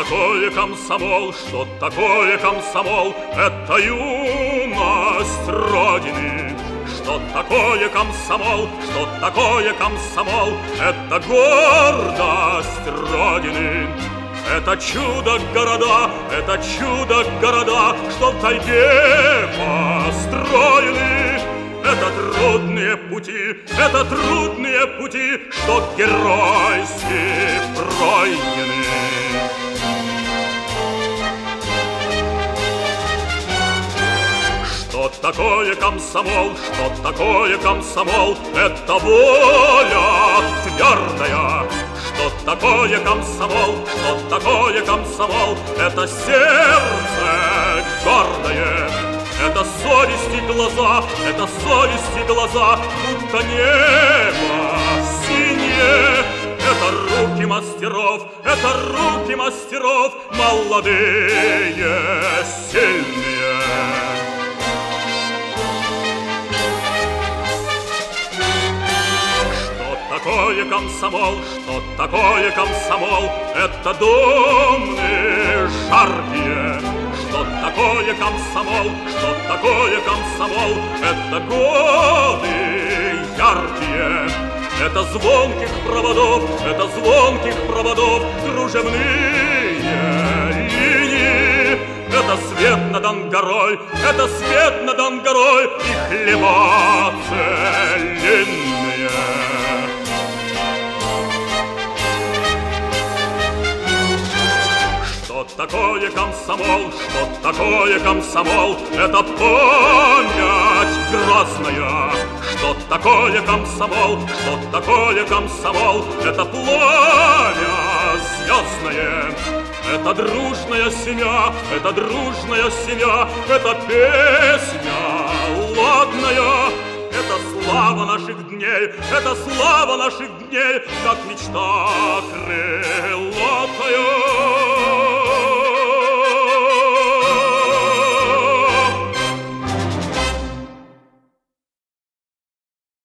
такое комсомол, что такое комсомол? Это юность Родины. Что такое комсомол, что такое комсомол? Это гордость Родины. Это чудо-города, что в тайге построены. Это трудные пути, что геройски пройдены. Что такое комсомол, что такое комсомол? Это воля твердая. Что такое комсомол, что такое комсомол? Это сердце гордое. Это совести глаза, будто небо синее. Это руки мастеров, молодые, сильные. Что такое комсомол, что такое комсомол? Это домны жаркие. Что такое комсомол, что такое комсомол? Это годы яркие. Это звонких проводов кружевные линии. Это свет над Ангарой, и хлеба целинные. Что такое комсомол, что такое комсомол? Это память грозная. Что такое комсомол, что такое комсомол? Это пламя звездное. Это дружная семья, это песня ладная. Это слава наших дней, как мечта крылатая.